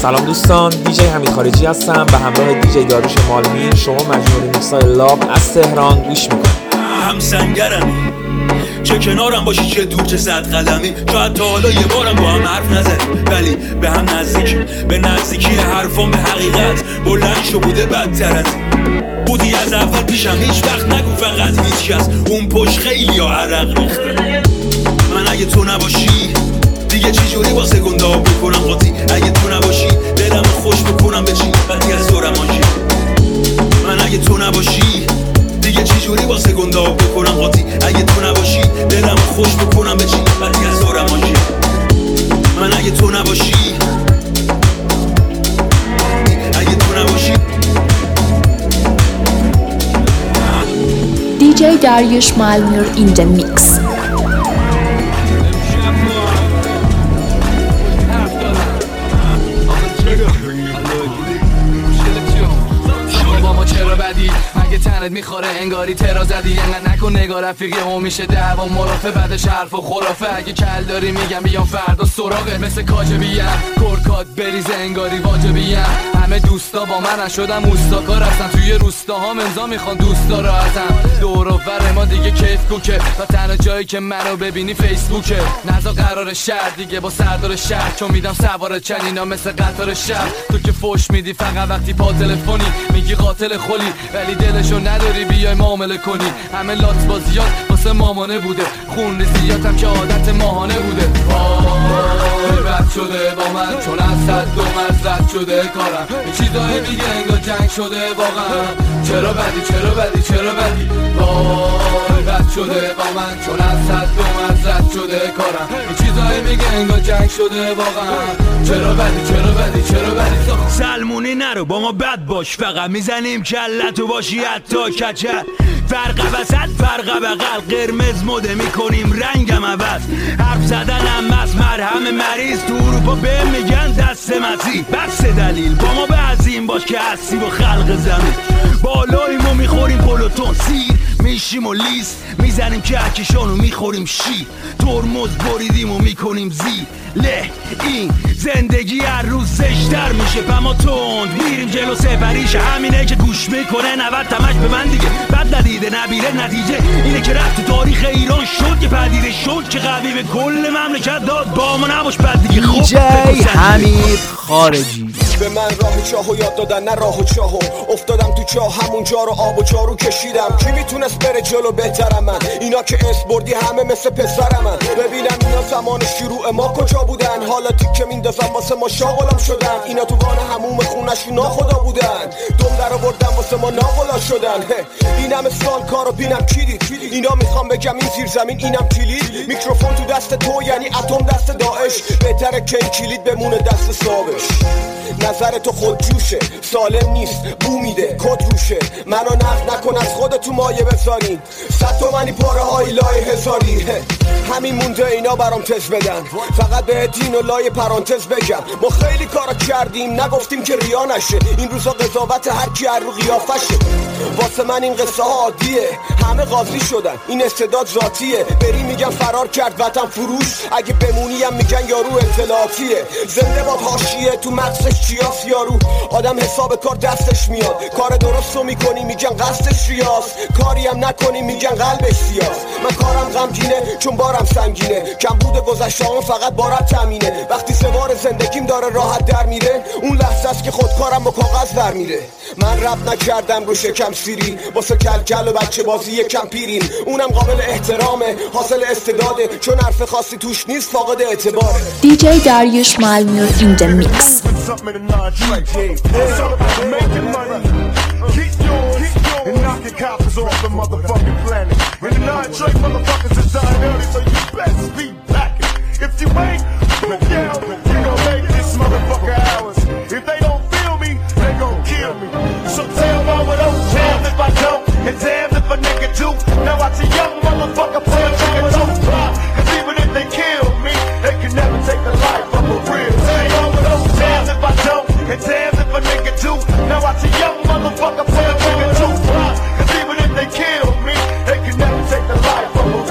سلام دوستان، دیجی حمید خارجی هستم به همراه دیجی داریوش مالمیر. شما مجموعه میکسای لاب از تهران گوش میکنید. هم سنگرمی، چه کنارم باشی چه دور چه صد قدمی، شاید تا حالا یه بارم با هم حرف نزدیم ولی به هم نزدیکی، به نزدیکی حرفام به حقیقت بلند شو بوده بدتر از این. بودی از اول پیشم، هیچ وقت نگو فقط هیچ کس، اون پشت خیلی ها عرق ریخته. من اگه تو نباشی دیگه چی جوری واسه گنداب بکنم قاطی، اگه تو نباشی دلمو خوش بکنم به چی بعدی از دورم آنجی. من اگه تو نباشی دیگه چی جوری واسه گنداب بکنم قاطی، اگه تو نباشی دلمو خوش بکنم به چی بعدی از دورم آنجی. من اگه تو نباشی، اگه تو نباشی. DJ Dariush Malmir in the mix. تنت میخوره انگاری ترا زدی، انقدر نکن نگاه رفیقی هم میشه دعوا مرافع، بعدش حرف و خرافه. اگه کل داری میگم بیام فردا سراغت، مثل کاجبیم کرکات بریزه انگاری واجبیم. همه دوستا با من شدم اوستاکار هستن، توی روستاها امضا میخوان دوستا رو ازم. دور و بر ما دیگه کیف کوکه و تنها جایی که منو ببینی فیسبوکه. نزا قرار شهر دیگه با سردار شهر، چون میدم سوار چنینا مثل قطار شهر. تو که فوش میدی فقط وقتی پا تلفنی، میگی قاتل خلی ولی دلشو نداری بیای معامله کنی. همه لات بازیات واسه مامانه بوده، خون ریزیاتم که عادت ماهانه بوده. وای رد شده با من چون از صد دو مرز شده کارم، این چیزایی میگه انگار جنگ شده واقعا. چرا بدی چرا بدی چرا بدی، وای رد شده با من چون از صد دو مرز شده کارم، این چیزایی میگه انگار جنگ شده واقعا. چرا بدی چرا بدی چرا بدی. سلمونی نرو با ما بد باش، فقط میزنیم کلتو باشی حتی کچل. فرق وسط فرق بغل، قرمز مده میکنیم رنگم عوض. حرف زدنم از مرهم مریض، تو اروپا به میگن دست مسیح. بس دلیل با ما به عظیم باش که هستی و خلق زمین. بالاییم و میخوریم پلوتون سیر، میشیم و لیس میزنیم کهکشان و میخوریم شیر. ترمز بریدیم و میکنیم زیر له. این زندگی هر روز زشتر میشه پما تند، میریم جلو سفریش. همینه که گوش میکنه 90 تمش به من دیگه، بد ندیده نبیره. نتیجه اینه که رفت تو تاریخ ایران شد که پدیده شد که قوی به کل مملکت داد. با ما نباش بد دیگه. خب دیجی حمید خارجی. به من راه چاهو یاد دادن نه راه و چاهو، افتادم تو چاه همونجا رو آب و جارو کشیدم. کی میتونست بره جلو بهترم من؟ اینا که اسم بردی همه مثل پسرم من. ببینم اینا زمان شروع ما کجا بودن، حالا تیکه میندازم واسه ما شاغلم شدن. اینا تو وان هموم خونشون ناخدا بودن، دم در آوردن واسه ما ناغلا شدن. اینم اسفان کارو بینم کلید، اینا میخوام بگم این زیر زمین اینم کلید. میکروفون تو دست تو یعنی اتم دست داعش، بهتره که این کلید بمونه دست صابش. نظر تو خود جوشه سالم نیست، بو میده کد روشه. منو نقد نکن از خودتو مایه بذارین، 100 تومنی پاره های لای هزاری. همین مونده اینا برام تز بدن، فقط به دین و لای پرانتز بگم. ما خیلی کارا کردیم نگفتیم که ریا نشه، این روزا قضاوت هر کی هر رو قیافشه. واسه من این قصه ها عادیه، همه قاضی شدن این استعداد ذاتیه. بری میگن فرار کرد وطن فروش، اگه بمونیم میگن یارو اطلاعاتیه. زنده باد حاشیه تو مغزش چیاس یارو، آدم حساب کار دستش میاد. کار درستو میکنی میگن قصدش ریاض، کاری هم نکنی میگن قلبش سیاس. من کارم غمگینه چون بارم سنگینه، کم بوده گذشته‌ام فقط بارم تامینه. وقتی سوار زندگیم داره راحت در میره، اون لحظه است که خودکارم با کاغذ در میره. من رپ نکردم رو شکم سیری، واسه کلکل و بچه بازی یکم پیریم. اونم قابل احترامه حاصل استعداده، چون حرف خاصی توش نیست فاقد اعتباره. DJ Dariush Malmir in the mix. And knocking coppers off the motherfucking planet. When the 9 Drake motherfuckers is dying early, so you best be packing. If you ain't, put down, you gon' make this motherfucker hours. If they don't feel me, they gon' kill me. So tell mama don't damn if I don't, and damn if a nigga do. Now watch a young motherfucker play a nigga don't cry. Cause even if they kill me, they can never take the life of a real. Tell mama don't damn if I don't, and damn if a nigga do. Now watch a young motherfucker play a nigga don't cry. Cause even if they kill me, they can never take the life of a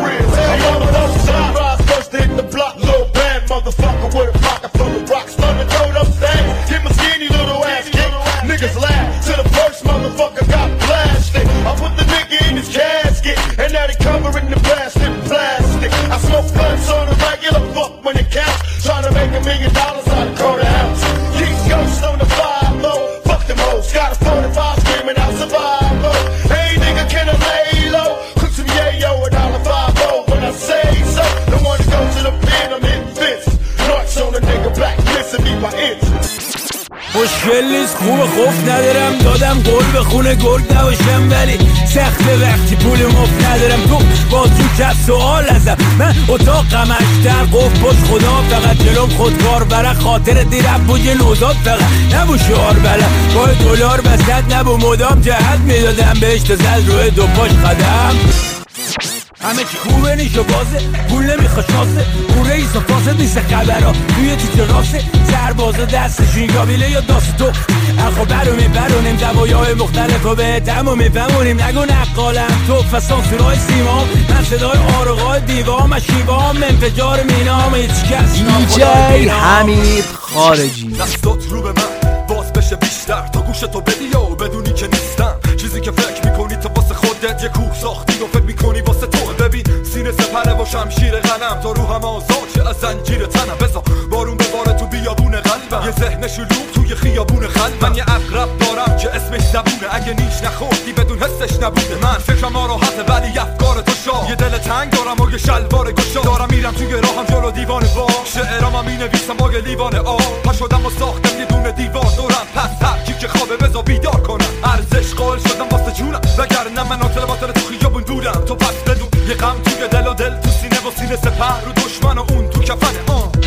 مشکل نیست خوب خوف ندارم دادم گل به خونه گرگ نباشم ولی سخته وقتی پول مفت ندارم تو بازی که سوال ازم من اتاقم اشتر قف باش خدا فقط جلوم خودکار برای خاطر دیرم بوی نوزاد فقط نبو شعار بلم با دلار بسد نبو مدام جهت میدادم بهش تا زد روی دو پاش قدم همه چی خوبه نیش و بازه پول نمیخوا شاسه پوره ایس و فاسد نیست خبرها توی تیتر راسه سربازا دستشون گابیله یا داست تو اخو برونیم دوایای مختلف و به تمام میفهمونیم نگو نقالم تو فسان سرای سیمام من صدای آرقای دیوام و شیوام انفجار مینام هیچ کس دیجی حمید خارجی دستات رو به من باز بشه بیشتر تا گوش تو بدی و بدونی که نیستم چیزی که فکر میکنی تو واسه خودت یه کوه ساختی و فکر میکنی واسه تو ببین سینه سپره و شمشیر غنم تا روحم آزاد شه از زنجیر تنم بذار بارون بباره تو بیابون قلبم یه ذهن شلوغ توی خیابون قلبم من یه عقرب دارم که اسمش زبونه اگه نیش نخوردی بدون حسش نبوده من فکرم راحته ولی افکار تو شاه یه دل تنگ دارم و یه شلوار گشا دارم میرم توی راهم جلو دیوان با شعرام مینویسم با یه لیوان آب پا شدم و ساختم یه دونه دیوار دورم پس هر کی که خوابه بذار بیدار کنم ارزش قائل شدم واسه جونم وگرنه من باطل تو خیابون دورم تو پس بدون یه غم توی دل و دل تو سینه و سینه سپر رو دشمن و اون تو کفنه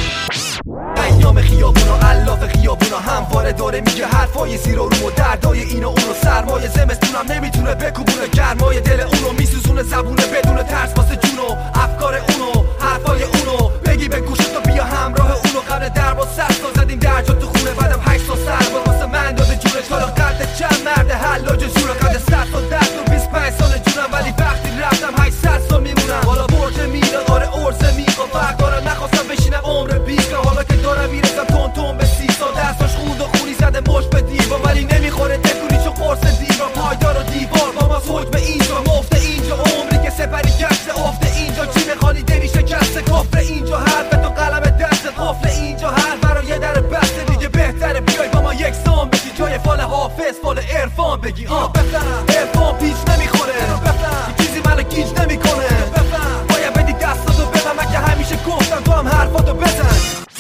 ایام خیابونا الاف خیابونا همواره داره میگه حرفای زیر و رو و دردای این و اون و سرمایه زمستونم نمیتونه بکوبونه گرمای دل اونو میسوزونه زبونه بدون ترس واسه جونو افکار اونو حرفای اونو بگی به گوشت و بیا همراه اونو قبل درب و سر زدیم درجا تو خونه بعدم 8 تا سر واسه من داده جونش حالا قد چند مرد حلاج جوره قد 100 تا درد و 25 سال جونم ولی وقتی رفتم 800 سال میمونم حالا برج میلاد آره ارزه میخوا فرق داره نخواستم بشینم عمر بیش حالا که دارم میرسم تون به 30 سال دستاش خوند و خونی زده مش به دیوار ولی نمیخوره تکونی چون قرص دیوار پایدار و دیوار با ما حکم اینجا مفت اینجا عمری که سپری کشت افته اینجا چی میخوانی دنی شکست کفر اینجا حرف تو قلم دست قفل اینجا هر برای یه در بسته دیگه بهتره بیای با ما یک سام بشی جای فال حافظ فال عرفان بگی بفهم عرفان پیچ نمیخوره بفهم چیزی منو گیج نمیکنه بفهم باید بدی دستاتو بدم اگه همیشه گفتم تو هم حرفاتو بزن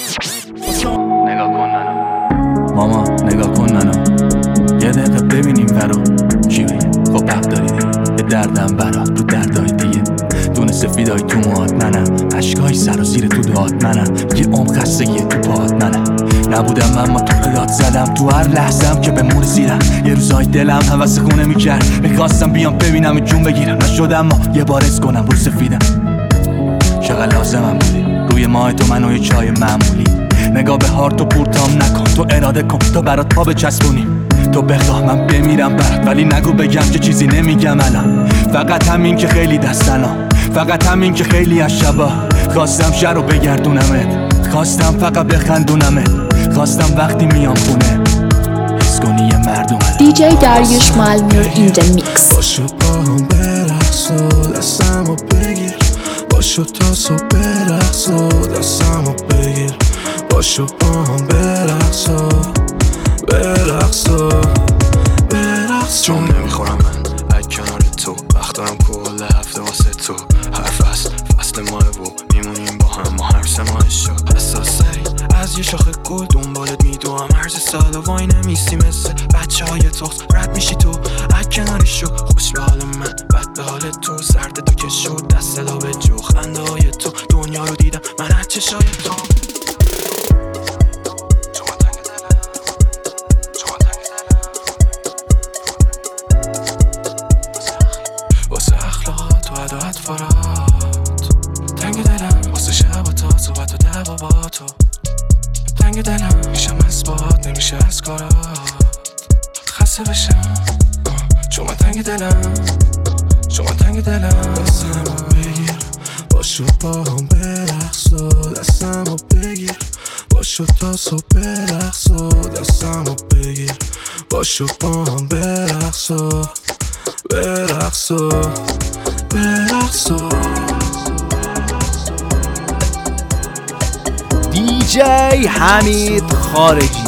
نگاه کن منو ماما نگاه کن منو یه دقیقه ببینیم برو چی بگه خب حق داری دیگه یه دردم برات رو دردای دیگه دونه سفیدای تو موهات منم عشقای سر و زیر تو دعات منم یه عمق خستگیه تو پاهات منم نبودم اما تو قدات زدم تو هر لحظه‌ام که به مور زیرم یه روزای دلم هوس خونه میکرد میخواستم بیام ببینم جون بگیرم نشد اما یه بار اس کنم رو سفیدم چقدر لازمم بودی روی ماه تو منو یه چای معمولی نگاه به هارت و پورتام نکن تو اراده کن تو برات پا بچسبونی تو بخواه من بمیرم برات ولی نگو بگم که چیزی نمیگم الان فقط همین که خیلی دستنام فقط همین که خیلی از شبا خواستم شهر رو بگردونمت خواستم فقط بخندونمت خواستم وقتی میام خونه حس کنی یه مرد اومده دیجی داریوش مالمیر این د میکس باشو با هم برقص و دستمو بگیر باشو تا صبح برقص و دستمو بگیر باشو با هم برقص و برقص و برقص چون نمیخورم من از کنار تو وقت دارم کل هفته واسه تو هر فصل ماه و میمونیم با هم ما هر سه ماه شد اساسری از یه شاخه گل دنبالت میدوام عرض سال و وای نمیسی مثل بچه های تخت رد میشی تو از کنارش شو خوش به حال من بد به حال تو سرد تو که شد دست لا به جو خنده های تو دنیا رو دیدم من از چشای تو واسه اخلاقات و عدالت فرات تنگ دلم واسه شب و تا صحبت و دعوا با تو تنگ دلم میشم از باد نمیشه از کارات خسته بشم چون من تنگ دلم چون من تنگ دلم دستمو بگیر باشو با هم برقص و دستمو بگیر باشو تا صبح برقص و دستمو بگیر باشو با هم برقص و برقص و برقص و دیجی حمید خارجی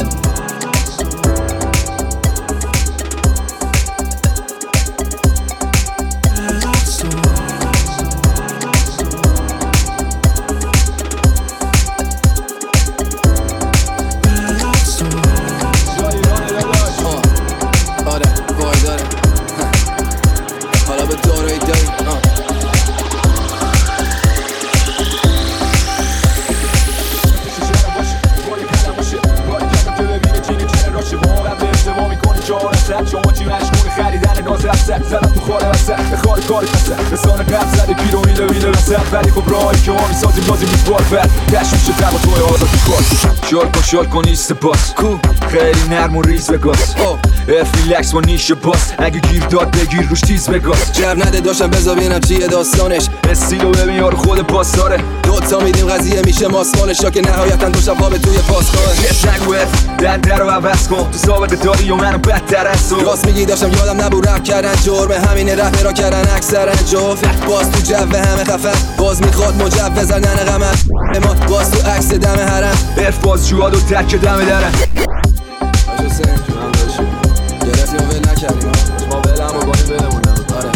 وسط زدم تو خاله وسط به خال کاری وسط رسانه قبل زده گیر و میله میله وسط ولی خب راهی که ما میسازیم بازی میسپار فرد دشت میشه تر با توی آزادی خواست شال کن ایست باس کو خیلی نرم و ریز بگاس ریلکس با نیش باس اگه گیر داد بگیر روش تیز بگاس جب نده داشتم بذار ببینم چیه داستانش استیلو ببین یارو خود پاس داره دوتا میدیم قضیه میشه ماسمانش یا که نهایتا دو شب خواب توی پاسخانه نگو در رو عوض کن تو سابقه داری و منو بدتر از تو راست میگی داشتم یادم نبود رپ کردن جرم همینه رپ را کردن اکثرا جفت باز تو جو همه خفت باز میخواد مجوز زدن قمر اما باز تو عکس دم حرم برف باز جواد و ترک دم درم آجو سن جونم داشتیم گرفتیم و ول نکردیم ما ولم و باید بلمونم آره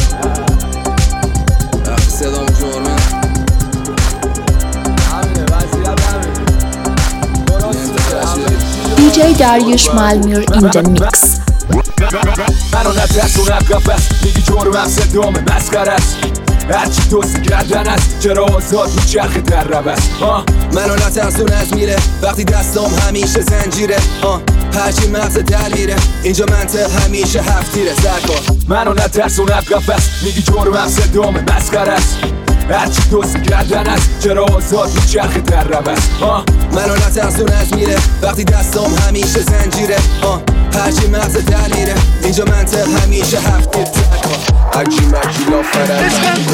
رفت صدام جرمه همینه وضعیت همینه DJ Dariush Malmur in the mix. منو نترسونم قفص میگی جرمم صدامه مسخره است هرچی توصی کردن است چرا آزاد میچرخه در روست منو نترسون از میره وقتی دستام همیشه زنجیره هرچی مغز دلیره اینجا منطق همیشه هفتیره سرکار منو نترسونم قفص میگی جرمم صدامه مسخره است هرچی توصی کردن است چرا آزاد میچرخه در روست منو نترسون از میره وقتی دستام همیشه زنجیره هرچی مغز دلیره اینجا منطق همیشه هفتیر سرکار عجی مجی لافرن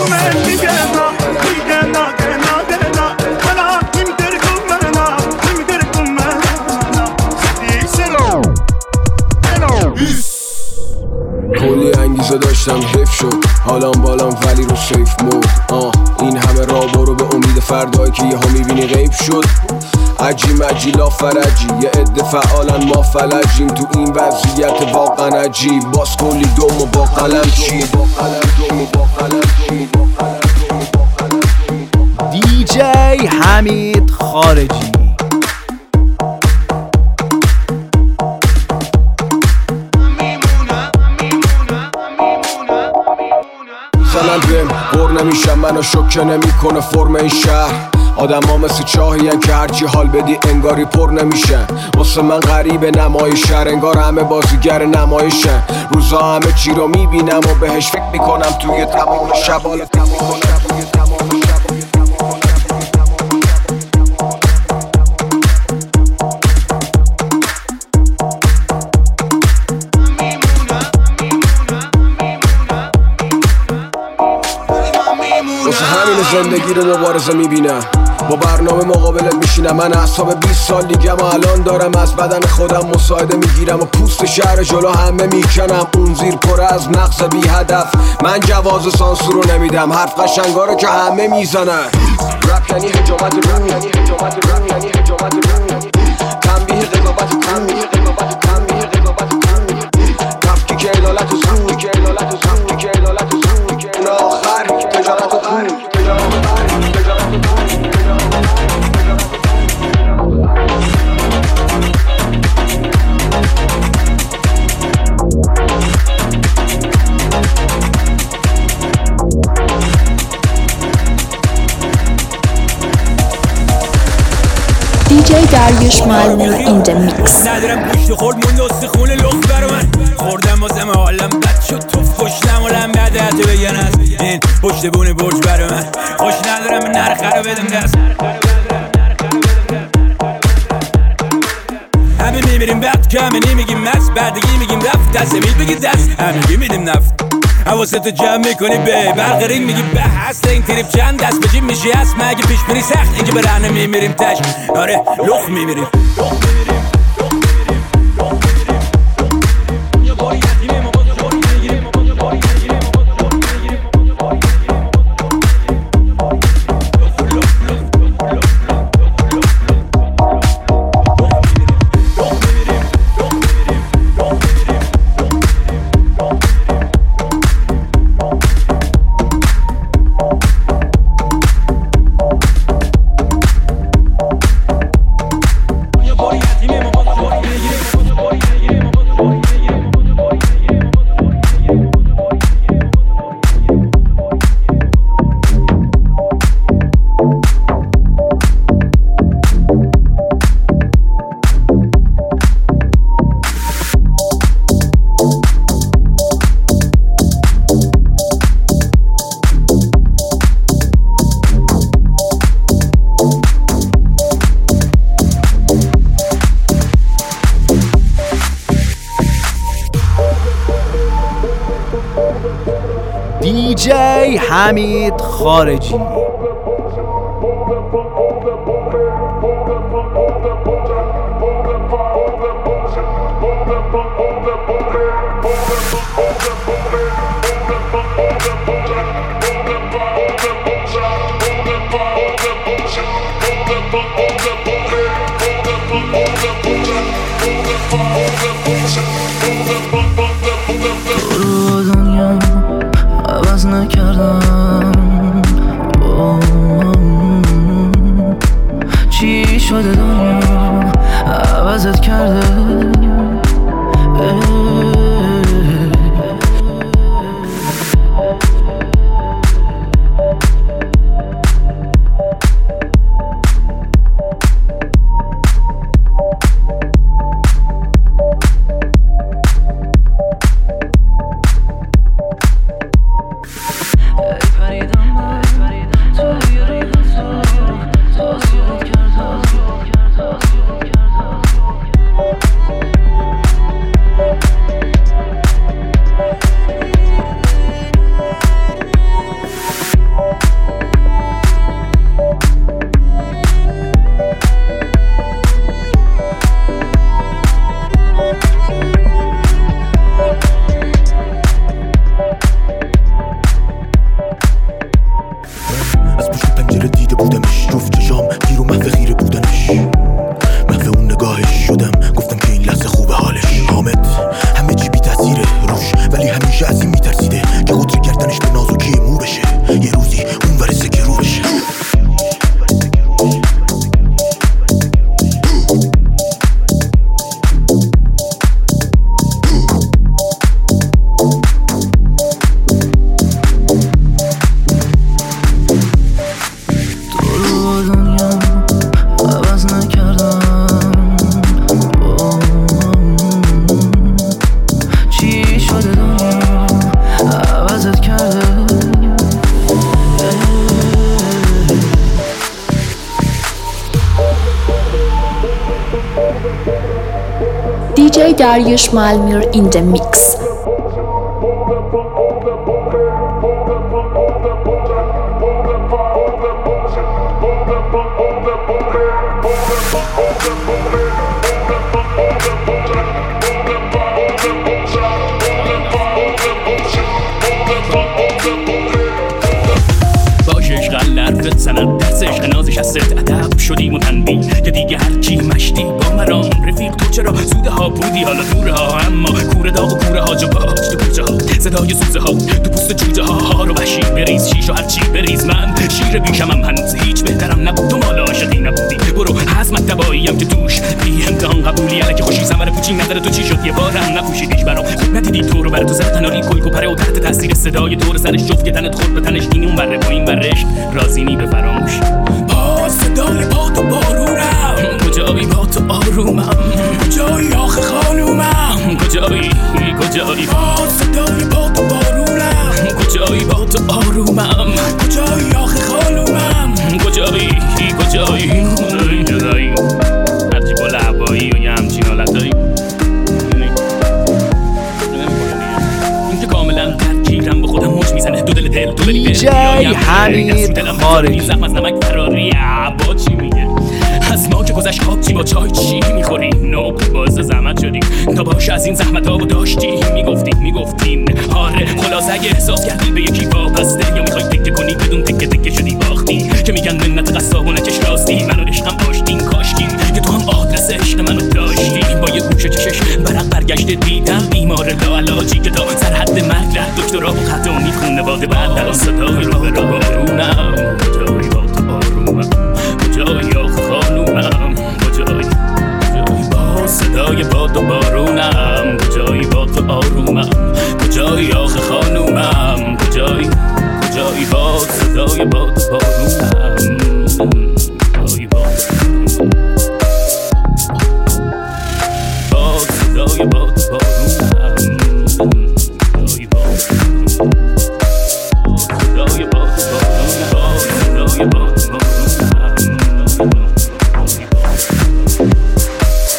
کلی انگیزه داشتم حیف شد حالام بالام ولی رو سیف مود این همه راه برو به امید فردایی که یه ها میبینی غیب شد عجی مجی لافرجی یه عده فعالن ما فلجیم تو این وضعیت واقعا عجیب باز کلی دوم و با قلم چید دیجی حمید خارجی سنن بیم بر نمیشم منو شکه نمیکنه فرم این شهر آدم ها مثل چاهی که هرچی حال بدی انگاری پر نمیشن واسه من غریب نمایشن انگار همه بازیگر نمایشن روزا همه چی رو میبینم و بهش فکر میکنم توی تمام شب واسه همین زندگی رو مبارزه میبینم با برنامه مقابلت میشینم من اعصاب 20 سال دیگم و الان دارم از بدن خودم مساعده میگیرم و پوست شهر جلو همه میکنم اون زیر پر از نقص بی هدف من جواز سانسور رو نمیدم حرف قشنگاره که همه میزنن رپ یعنی حجامت رو تنبیه قضاوت تفکیک عدالت و زور آخر تجارت و پول DJ Dariush Malmur in the mix. ندارم گوشت خورد موند استخون لخت برا من خوردم واسم حالم بد شد توف کشتم و لم بعد حتی بگن از این پشت بونه برج برا من خوش ندارم نرخه رو بدم دست همه میمیریم وقت که همه نمیگیم مست بردگی میگیم رفت دست میل بگی دست همه میدیم نفت حواستو جمع میکنی به برق رینگ میگی به هست این تریپ چند دست به جیم میشی هست مگه پیش بری سخت اینجا برهنه میمیریم تش آره لخ میمیریم body دیجی حمید خارجی. رو دنیا عوض نکردم، چی شده دنیا عوضت کرده؟ DJ Dariush Malmur in the mix. سند درس عشق نازش از ست ادب شدیم و تنبیه که دیگه هر چی مشتی با مرام رفیق تو چرا زوده ها بودی حالا دوره ها اما کوره داغ و کوره ها جباج تو کوچه ها صدای سوزه ها تو پوست جوجه ها رو وحشی بریز شیش و هرچی بریز من شیر بیشمم هنوز هیچ بهترم نبود تو مال عاشقی نبودی برو حزمت تباییم که توش بی امتحان قبولی الکی خوشی سمر پوچی نظر تو چی شد یه بارم نپوشیدیش برام خود ندیدی تو رو بر تو زر تناری کلکو پره و تحت تاثیر صدای دور سرش جفت که تنت خورد به تنش این اون بره با این برش رازی نی به فراموش صدای باد و بارونم کجایی با تو آرومم کجایی آخه خانومم کجایی صدای باد و بارونم کجایی با تو آرومم کجایی آخه خانومم کجایی هرچی با لعبایی و یه همچین حالتایی این که کاملا درگیرم با خودم موج میزنه دو دل تو بری دیجی حمید خارجی. زخم از نمک فراری با چی میگه از ما که گذشت خواب چی با چای چی میخوریم نوک باز زحمت شدیم تا باشه از این زحمت ها و داشتیم میگفتیم آره خلاص اگه احساس کردی به یکی وابسته یا میخوای تکه کنی بدون تکه شدی باختی که میگن منت قصاب و نکش راستی منو عشقم داشتیم کاشتیم که تو هم آدرس عشق منو داشتی با یه گوشه چشش برق برگشته دیدم بیمار لاعلاجی که تا سرحد مرگ رفت دکترها و خط امید خونواده بعد الان صدای رو به رو بارونم کجایی با تو آرومم کجایی آخه خانومم کجایی با صدای باد و بارونم کجایی با تو آرومم کجایی آخه خانومم کجایی با صدای باد و بارونم کجایی با صدای باد و بارونم کجایی با صدای باد و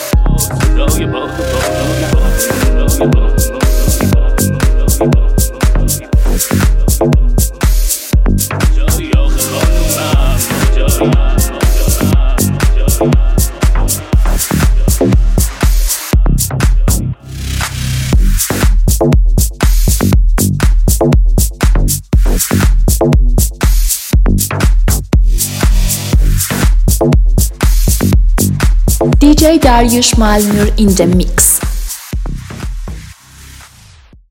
بارونم DJ Dariush Malmur in the mix.